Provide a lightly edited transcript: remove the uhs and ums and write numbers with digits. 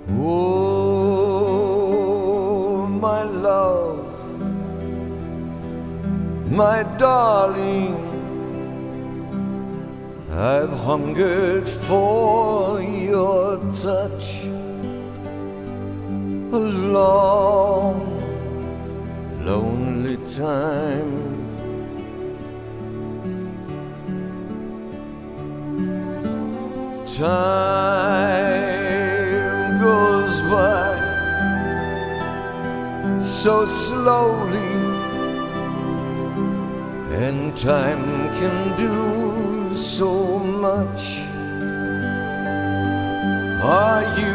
Oh, my love, my darling, I've hungered for your touch a long, lonely time. Time goes by so slowly, and time can do so much. Are